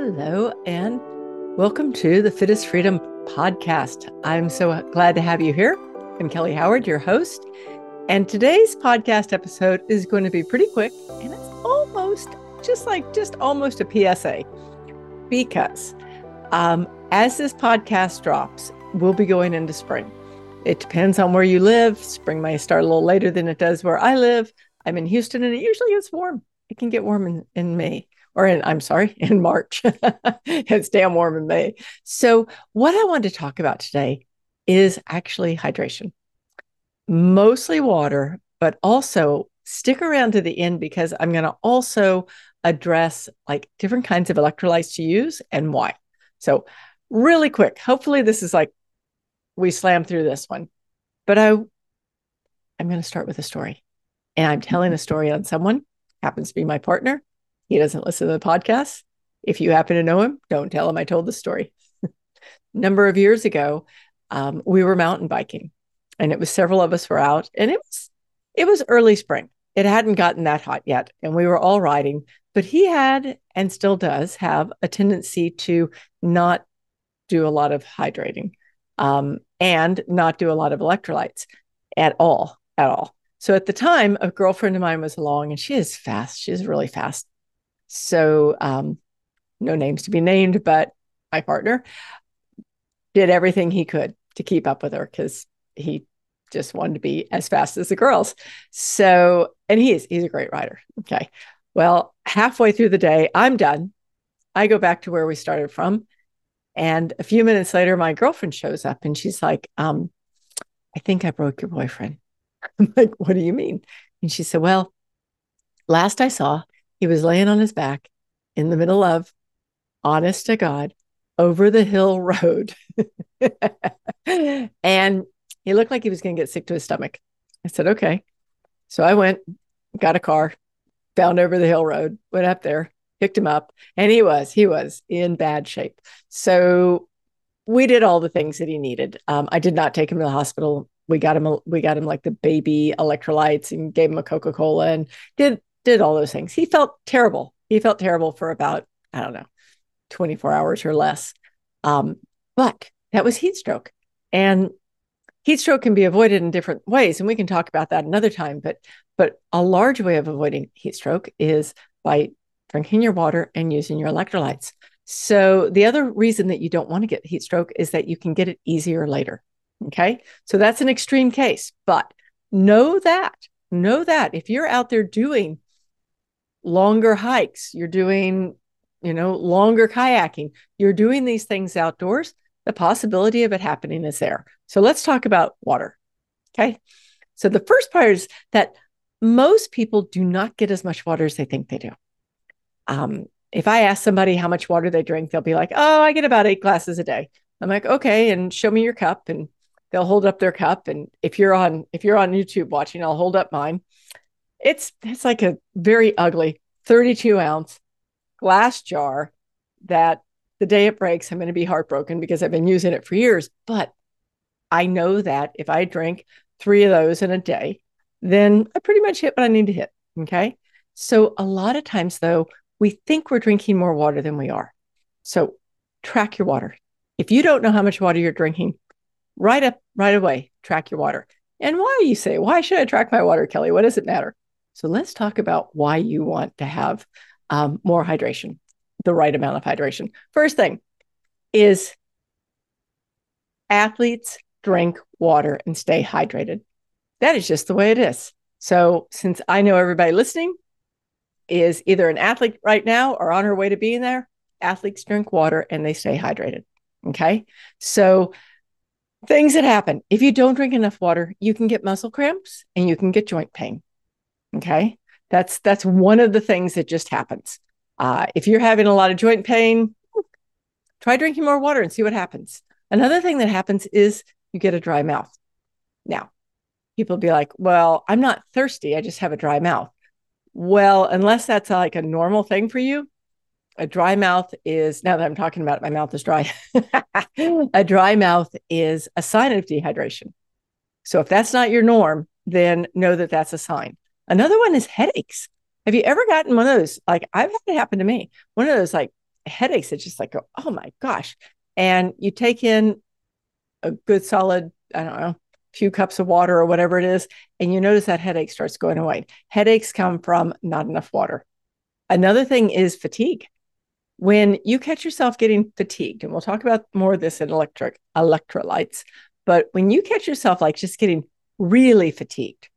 Hello, and welcome to the Fit is Freedom podcast. I'm so glad to have you here. I'm Kelly Howard, your host. And today's podcast episode is going to be pretty quick, and it's almost almost a PSA, because as this podcast drops, we'll be going into spring. It depends on where you live. Spring might start a little later than it does where I live. I'm in Houston, and it usually gets warm. It can get warm in May. In March. It's damn warm in May. So what I want to talk about today is actually hydration. Mostly water, but also stick around to the end, because I'm going to also address like different kinds of electrolytes to use and why. So really quick, hopefully this is like we slam through this one, but I'm going to start with a story, and I'm telling a story on someone, happens to be my partner. He doesn't listen to the podcast. If you happen to know him, don't tell him I told the story. Number of years ago, we were mountain biking, and it was several of us were out, and it was early spring. It hadn't gotten that hot yet, and we were all riding, but he had, and still does have, a tendency to not do a lot of hydrating, and not do a lot of electrolytes at all. So at the time, a girlfriend of mine was along, and she is fast. She is really fast. So no names to be named, but my partner did everything he could to keep up with her, because he just wanted to be as fast as the girls. So, and he's a great rider. Okay. Well, halfway through the day, I'm done. I go back to where we started from. And a few minutes later, my girlfriend shows up, and she's like, I think I broke your boyfriend. I'm like, what do you mean? And she said, well, last I saw, he was laying on his back in the middle of, honest to God, over the hill road. And he looked like he was going to get sick to his stomach. I said, okay. So I went, got a car, found over the hill road, went up there, picked him up, and he was in bad shape. So we did all the things that he needed. I did not take him to the hospital. We got him like the baby electrolytes and gave him a Coca-Cola and did all those things. He felt terrible. He felt terrible for about, 24 hours or less. But that was heat stroke. And heat stroke can be avoided in different ways, and we can talk about that another time. But a large way of avoiding heat stroke is by drinking your water and using your electrolytes. So the other reason that you don't want to get heat stroke is that you can get it easier later. Okay. So that's an extreme case, but know that if you're out there doing longer hikes, you're doing, longer kayaking, you're doing these things outdoors, the possibility of it happening is there. So let's talk about water. Okay. So the first part is that most people do not get as much water as they think they do. If I ask somebody how much water they drink, they'll be like, oh, I get about 8 glasses a day. I'm like, okay, and show me your cup. And they'll hold up their cup. And if you're on YouTube watching, I'll hold up mine. It's like a very ugly 32-ounce glass jar that the day it breaks, I'm going to be heartbroken, because I've been using it for years. But I know that if I drink 3 of those in a day, then I pretty much hit what I need to hit. Okay. So a lot of times, though, we think we're drinking more water than we are. So track your water. If you don't know how much water you're drinking, right away, track your water. And why, you say, why should I track my water, Kelly? What does it matter? So let's talk about why you want to have more hydration, the right amount of hydration. First thing is, athletes drink water and stay hydrated. That is just the way it is. So since I know everybody listening is either an athlete right now or on her way to being there, athletes drink water and they stay hydrated. Okay. So things that happen, if you don't drink enough water, you can get muscle cramps and you can get joint pain. Okay. That's one of the things that just happens. If you're having a lot of joint pain, try drinking more water and see what happens. Another thing that happens is you get a dry mouth. Now, people be like, well, I'm not thirsty, I just have a dry mouth. Well, unless that's like a normal thing for you, a dry mouth is, now that I'm talking about it, my mouth is dry. A dry mouth is a sign of dehydration. So if that's not your norm, then know that that's a sign. Another one is headaches. Have you ever gotten one of those? Like, I've had it happen to me. One of those like headaches that just like go, oh my gosh. And you take in a good solid, I don't know, few cups of water or whatever it is, and you notice that headache starts going away. Headaches come from not enough water. Another thing is fatigue. When you catch yourself getting fatigued, and we'll talk about more of this in electrolytes, but when you catch yourself like just getting really fatigued,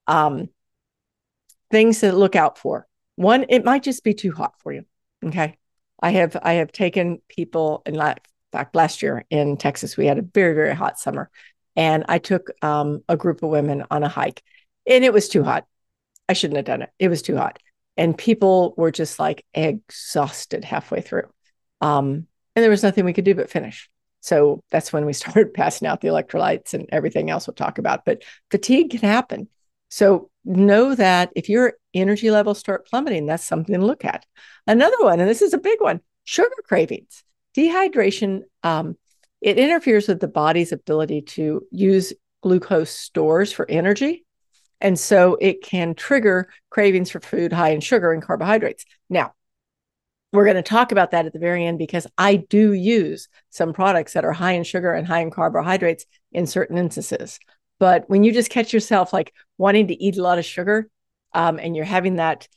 things to look out for. One, it might just be too hot for you. Okay. I have taken people in fact, last year in Texas, we had a very, very hot summer. And I took a group of women on a hike, and it was too hot. I shouldn't have done it. It was too hot. And people were just like exhausted halfway through. And there was nothing we could do but finish. So that's when we started passing out the electrolytes and everything else we'll talk about. But fatigue can happen. So know that if your energy levels start plummeting, that's something to look at. Another one, and this is a big one, sugar cravings. Dehydration, it interferes with the body's ability to use glucose stores for energy. And so it can trigger cravings for food high in sugar and carbohydrates. Now, we're going to talk about that at the very end because I do use some products that are high in sugar and high in carbohydrates in certain instances. But when you just catch yourself like wanting to eat a lot of sugar, and you're having that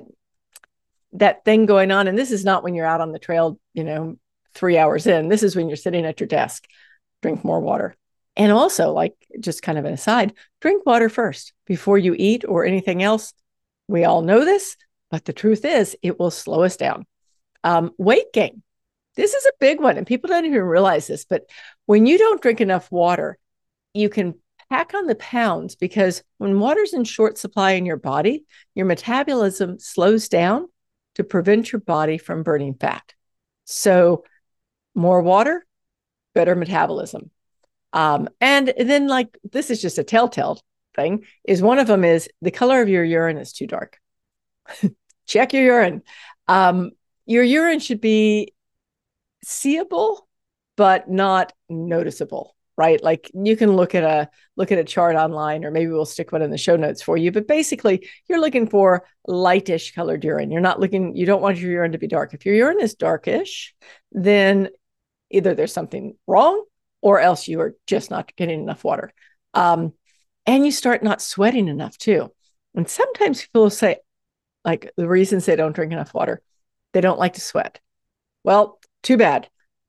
thing going on, and this is not when you're out on the trail, 3 hours in. This is when you're sitting at your desk. Drink more water. And also, like, just kind of an aside, drink water first before you eat or anything else. We all know this, but the truth is it will slow us down. Weight gain. This is a big one, and people don't even realize this, but when you don't drink enough water, you can pack on the pounds because when water's in short supply in your body, your metabolism slows down to prevent your body from burning fat. So more water, better metabolism. And then, like, this is just a telltale thing, is one of them is the color of your urine is too dark. Check your urine. Your urine should be seeable, but not noticeable, right? Like, you can look at a chart online, or maybe we'll stick one in the show notes for you. But basically, you're looking for lightish colored urine. You don't want your urine to be dark. If your urine is darkish, then either there's something wrong, or else you are just not getting enough water. And you start not sweating enough too. And sometimes people will say, like, the reasons they don't drink enough water, they don't like to sweat. Well, too bad.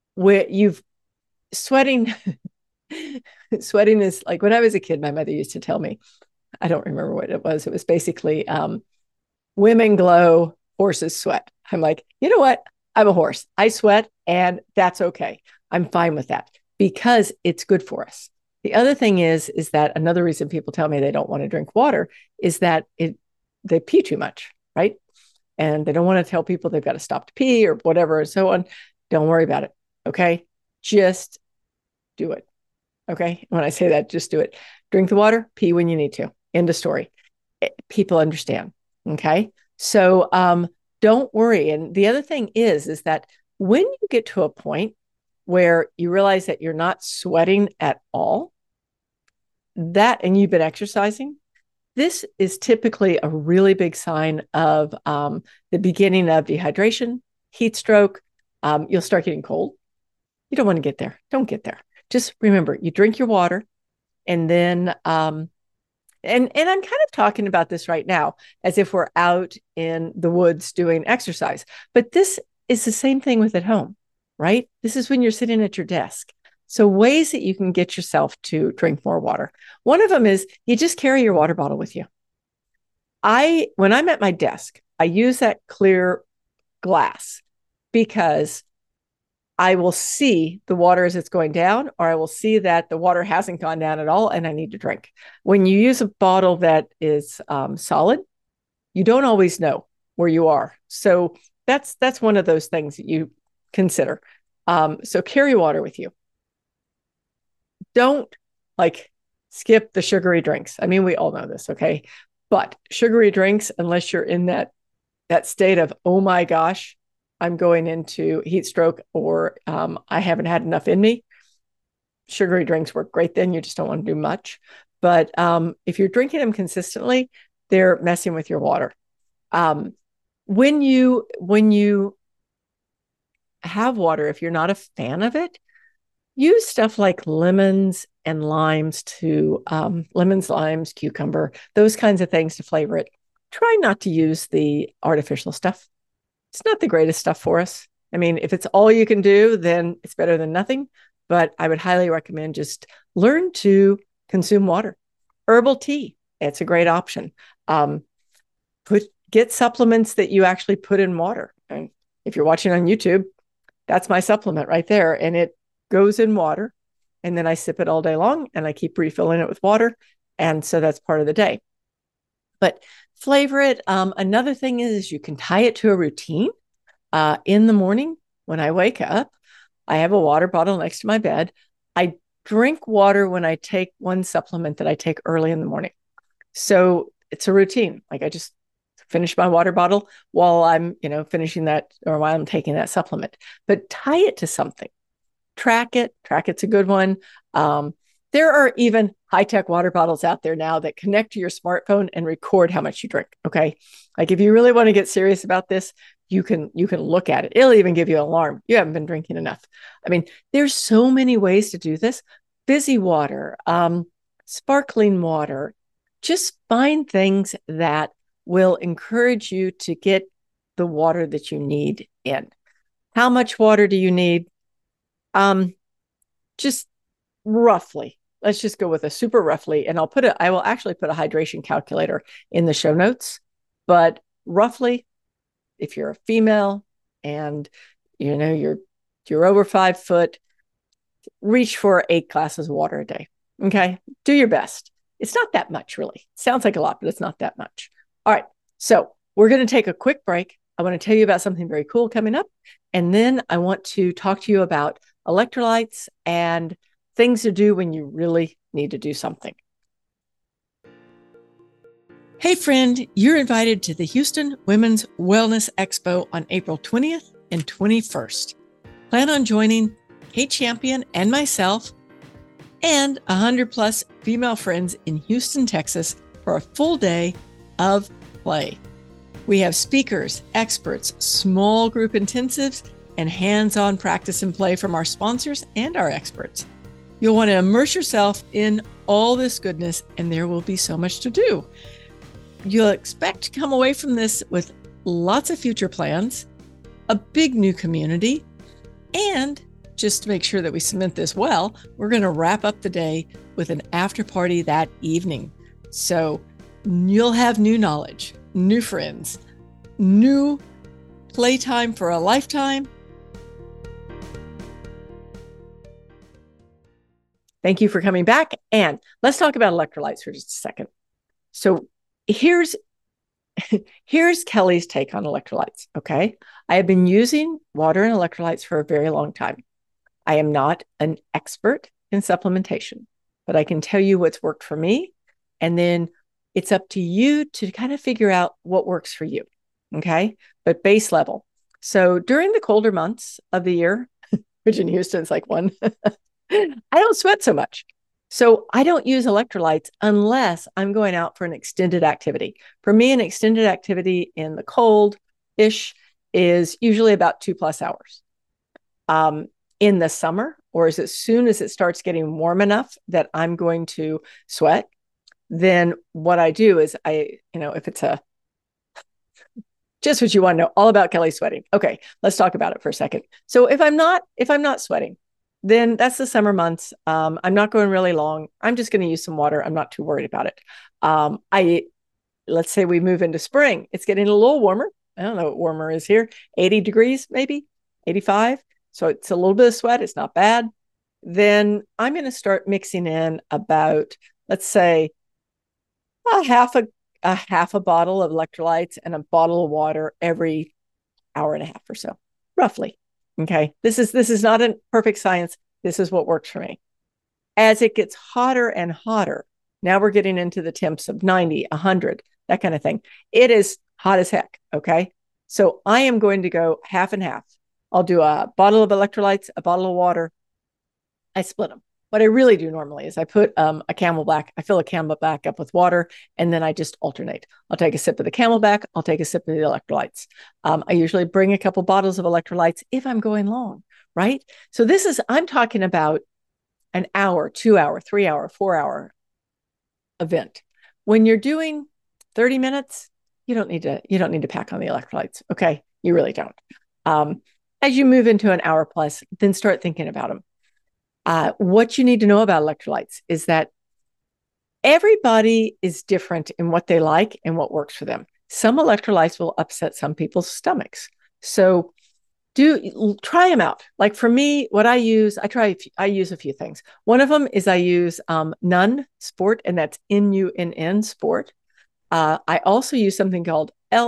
Sweating is like, when I was a kid, my mother used to tell me, I don't remember what it was. It was basically women glow, horses sweat. I'm like, you know what? I'm a horse. I sweat, and that's okay. I'm fine with that because it's good for us. The other thing is that another reason people tell me they don't want to drink water is that they pee too much, right? And they don't want to tell people they've got to stop to pee or whatever and so on. Don't worry about it. Okay. Just do it. Okay. When I say that, just do it. Drink the water, pee when you need to. End of story. People understand. Okay. So don't worry. And the other thing is that when you get to a point where you realize that you're not sweating at all, and you've been exercising, this is typically a really big sign of the beginning of dehydration, heat stroke. You'll start getting cold. You don't want to get there. Don't get there. Just remember, you drink your water, and then, and I'm kind of talking about this right now as if we're out in the woods doing exercise, but this is the same thing with at home, right? This is when you're sitting at your desk. So ways that you can get yourself to drink more water. One of them is you just carry your water bottle with you. When I'm at my desk, I use that clear glass because I will see the water as it's going down, or I will see that the water hasn't gone down at all and I need to drink. When you use a bottle that is solid, you don't always know where you are. So that's one of those things that you consider. So carry water with you. Don't skip the sugary drinks. I mean, we all know this, okay? But sugary drinks, unless you're in that state of, oh my gosh, I'm going into heat stroke, or I haven't had enough in me, sugary drinks work great then. You just don't want to do much. But if you're drinking them consistently, they're messing with your water. When you have water, if you're not a fan of it, use stuff like lemons and limes lemons, limes, cucumber, those kinds of things to flavor it. Try not to use the artificial stuff. It's not the greatest stuff for us. I mean, if it's all you can do, then it's better than nothing. But I would highly recommend just learn to consume water. Herbal tea, it's a great option. Get supplements that you actually put in water. And if you're watching on YouTube, that's my supplement right there. And it goes in water. And then I sip it all day long and I keep refilling it with water. And so that's part of the day. But flavor it. Another thing is you can tie it to a routine. In the morning when I wake up, I have a water bottle next to my bed. I drink water when I take one supplement that I take early in the morning. So it's a routine. Like I just finish my water bottle while I'm, finishing that or while I'm taking that supplement. But tie it to something. Track it. Track it's a good one. There are even high-tech water bottles out there now that connect to your smartphone and record how much you drink. Okay. Like if you really want to get serious about this, you can look at it. It'll even give you an alarm. You haven't been drinking enough. I mean, there's so many ways to do this. Fizzy water, sparkling water. Just find things that will encourage you to get the water that you need in. How much water do you need? Just roughly. Let's just go with a super roughly, and I will actually put a hydration calculator in the show notes, but roughly, if you're a female and you're over 5 foot, reach for 8 glasses of water a day. Okay. Do your best. It's not that much, really. It sounds like a lot, but it's not that much. All right. So we're going to take a quick break. I want to tell you about something very cool coming up. And then I want to talk to you about electrolytes and things to do when you really need to do something. Hey, friend, you're invited to the Houston Women's Wellness Expo on April 20th and 21st. Plan on joining Kate Champion and myself and 100 plus female friends in Houston, Texas for a full day of play. We have speakers, experts, small group intensives, and hands-on practice and play from our sponsors and our experts. You'll want to immerse yourself in all this goodness, and there will be so much to do. You'll expect to come away from this with lots of future plans, a big new community, and just to make sure that we cement this well, we're going to wrap up the day with an after party that evening. So you'll have new knowledge, new friends, new playtime for a lifetime. Thank you for coming back. And let's talk about electrolytes for just a second. So here's Kelly's take on electrolytes. Okay. I have been using water and electrolytes for a very long time. I am not an expert in supplementation, but I can tell you what's worked for me. And then it's up to you to kind of figure out what works for you. Okay. But base level. So during the colder months of the year, which in Houston is like one, I don't sweat so much. So I don't use electrolytes unless I'm going out for an extended activity. For me, an extended activity in the cold-ish is usually about 2+ hours. In the summer, or as soon as it starts getting warm enough that I'm going to sweat, then what I do is if it's just what you want to know, all about Kelly sweating. Okay, let's talk about it for a second. So if I'm not sweating, then that's the summer months. I'm not going really long. I'm just going to use some water. I'm not too worried about it. Let's say we move into spring. It's getting a little warmer. I don't know what warmer is here. 80 degrees, maybe 85. So it's a little bit of sweat. It's not bad. Then I'm going to start mixing in about, let's say, a half a bottle of electrolytes and a bottle of water every hour and a half or so, roughly. Okay. This is not a perfect science. This is what works for me. As it gets hotter and hotter, now we're getting into the temps of 90, 100, that kind of thing. It is hot as heck. Okay. So I am going to go half and half. I'll do a bottle of electrolytes, a bottle of water. I split them. what I really do normally is I put a CamelBak, I fill a CamelBak up with water, and then I just alternate. I'll take a sip of the CamelBak, I'll take a sip of the electrolytes. I usually bring a couple bottles of electrolytes if I'm going long, right? So I'm talking about an hour, 2 hour, 3 hour, 4 hour event. When you're doing 30 minutes, you don't need to pack on the electrolytes. Okay. You really don't. As you move into an hour plus, then start thinking about them. What you need to know about electrolytes is that everybody is different in what they like and what works for them. Some electrolytes will upset some people's stomachs. So try them out. Like for me, what I use, I use a few things. One of them is I use Nunn Sport, and that's Nuinn Sport. I also use something called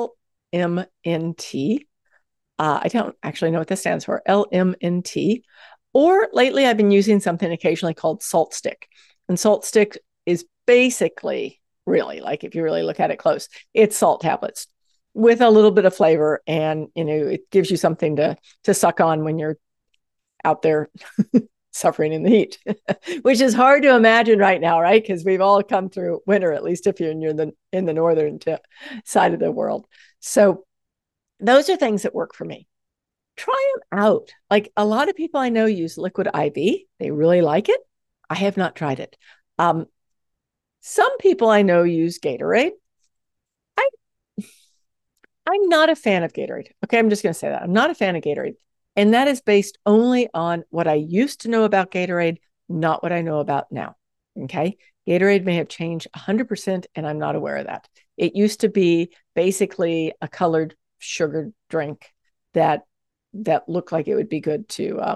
LMNT. I don't actually know what this stands for, LMNT. Or lately, I've been using something occasionally called Salt Stick. And Salt Stick is basically, really, like if you really look at it close, it's salt tablets with a little bit of flavor, and it gives you something to suck on when you're out there suffering in the heat, which is hard to imagine right now, right? Because we've all come through winter, at least if you're in the northern side of the world. So those are things that work for me. Try them out. Like a lot of people I know use Liquid IV. They really like it. I have not tried it. Some people I know use Gatorade. I'm not a fan of Gatorade. Okay, I'm just going to say that. I'm not a fan of Gatorade. And that is based only on what I used to know about Gatorade, not what I know about now. Okay. Gatorade may have changed 100%, and I'm not aware of that. It used to be basically a colored sugar drink that looked like it would be good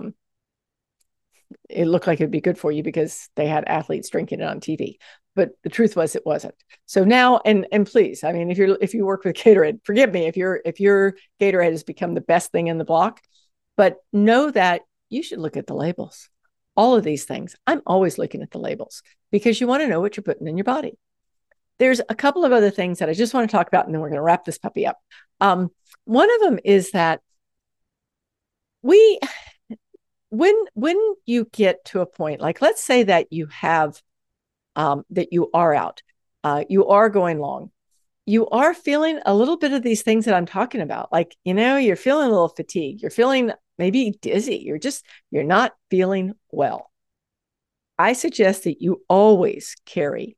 it looked like it'd be good for you because they had athletes drinking it on TV. But the truth was it wasn't. So now, and please, I mean, if you work with Gatorade, forgive me if your Gatorade has become the best thing in the block, but know that you should look at the labels. All of these things, I'm always looking at the labels because you want to know what you're putting in your body. There's a couple of other things that I just want to talk about, and then we're going to wrap this puppy up. One of them is that when you get to a point, like let's say that you have that you are out, you are going long, you are feeling a little bit of these things that I'm talking about. Like, you're feeling a little fatigued, you're feeling maybe dizzy, you're not feeling well. I suggest that you always carry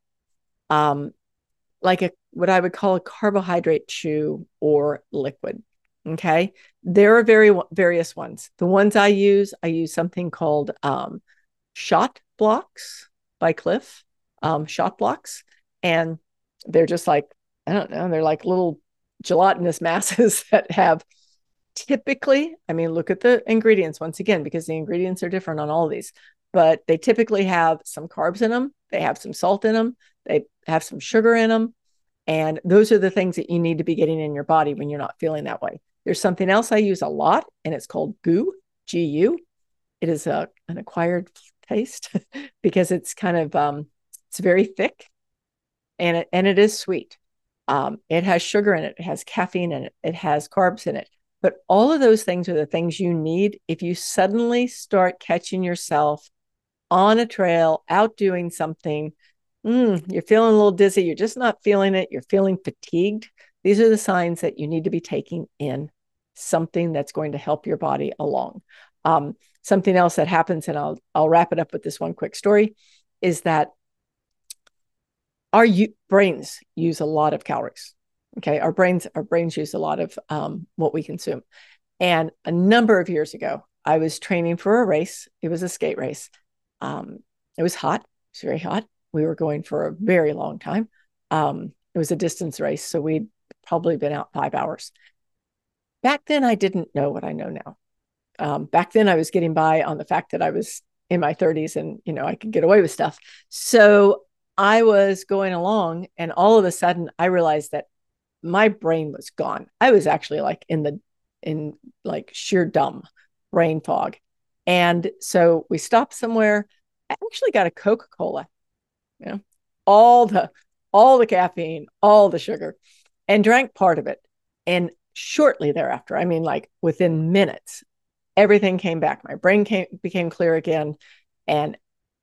like what I would call a carbohydrate chew or liquid. Okay. There are various ones. The ones I use something called Shot Blocks by Cliff, Shot Blocks. And they're just like, I don't know, they're like little gelatinous masses that have typically, I mean, look at the ingredients once again, because the ingredients are different on all of these, but they typically have some carbs in them. They have some salt in them. They have some sugar in them. And those are the things that you need to be getting in your body when you're not feeling that way. There's something else I use a lot, and it's called GU, G-U. It is an acquired taste because it's kind of, it's very thick, and it is sweet. It has sugar in it. It has caffeine in it. It has carbs in it. But all of those things are the things you need if you suddenly start catching yourself on a trail, out doing something. You're feeling a little dizzy. You're just not feeling it. You're feeling fatigued. These are the signs that you need to be taking in something that's going to help your body along. Something else that happens, and I'll wrap it up with this one quick story, is that our brains use a lot of calories. Okay, our brains use a lot of what we consume. And a number of years ago, I was training for a race. It was a skate race. It was hot. It was very hot. We were going for a very long time. It was a distance race, so we'd probably been out 5 hours. Back then, I didn't know what I know now. Back then, I was getting by on the fact that I was in my 30s and, I could get away with stuff. So I was going along, and all of a sudden, I realized that my brain was gone. I was actually like in like sheer dumb brain fog. And so we stopped somewhere. I actually got a Coca-Cola, all the caffeine, all the sugar, and drank part of it. And shortly thereafter, I mean, like within minutes, everything came back. My brain became clear again. And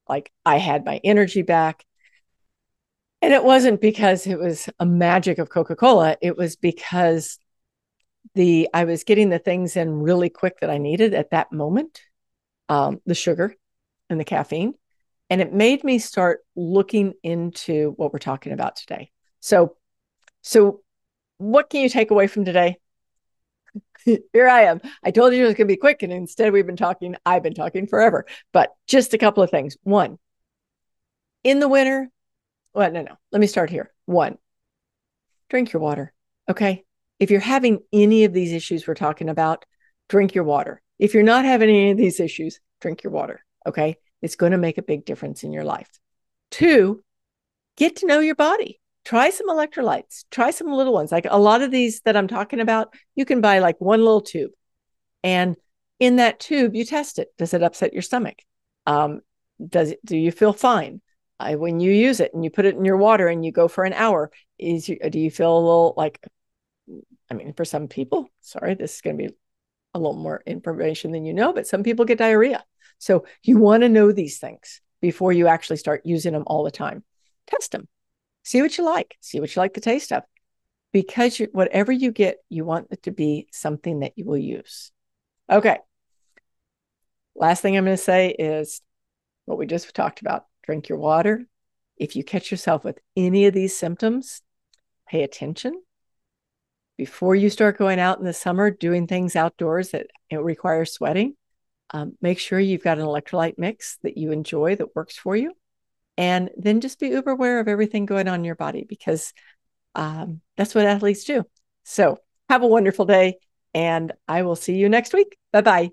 like I had my energy back. And it wasn't because it was a magic of Coca-Cola. It was because I was getting the things in really quick that I needed at that moment, the sugar and the caffeine. And it made me start looking into what we're talking about today. So what can you take away from today? Here I am. I told you it was going to be quick, and instead I've been talking forever. But just a couple of things. One, in the winter, well, no. Let me start here. One, drink your water. Okay. If you're having any of these issues we're talking about, drink your water. If you're not having any of these issues, drink your water. Okay. It's going to make a big difference in your life. Two, get to know your body. Try some electrolytes. Try some little ones. Like a lot of these that I'm talking about, you can buy like one little tube. And in that tube, you test it. Does it upset your stomach? Do you feel fine? When you use it and you put it in your water and you go for an hour, do you feel a little like, for some people, sorry, this is going to be a little more information than you know, but some people get diarrhea. So you want to know these things before you actually start using them all the time. Test them. See what you like. See what you like the taste of. Because whatever you get, you want it to be something that you will use. Okay. Last thing I'm going to say is what we just talked about. Drink your water. If you catch yourself with any of these symptoms, pay attention. Before you start going out in the summer, doing things outdoors that require sweating, make sure you've got an electrolyte mix that you enjoy that works for you. And then just be uber aware of everything going on in your body, because that's what athletes do. So have a wonderful day, and I will see you next week. Bye-bye.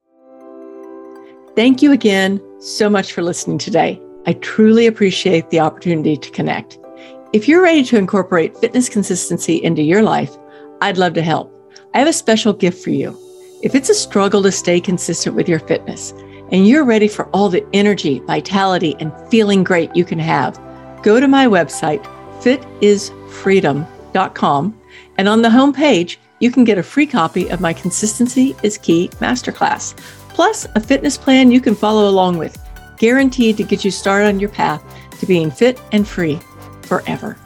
Thank you again so much for listening today. I truly appreciate the opportunity to connect. If you're ready to incorporate fitness consistency into your life, I'd love to help. I have a special gift for you. If it's a struggle to stay consistent with your fitness and you're ready for all the energy, vitality, and feeling great you can have, go to my website, fitisfreedom.com, and on the homepage, you can get a free copy of my Consistency is Key Masterclass, plus a fitness plan you can follow along with, guaranteed to get you started on your path to being fit and free forever.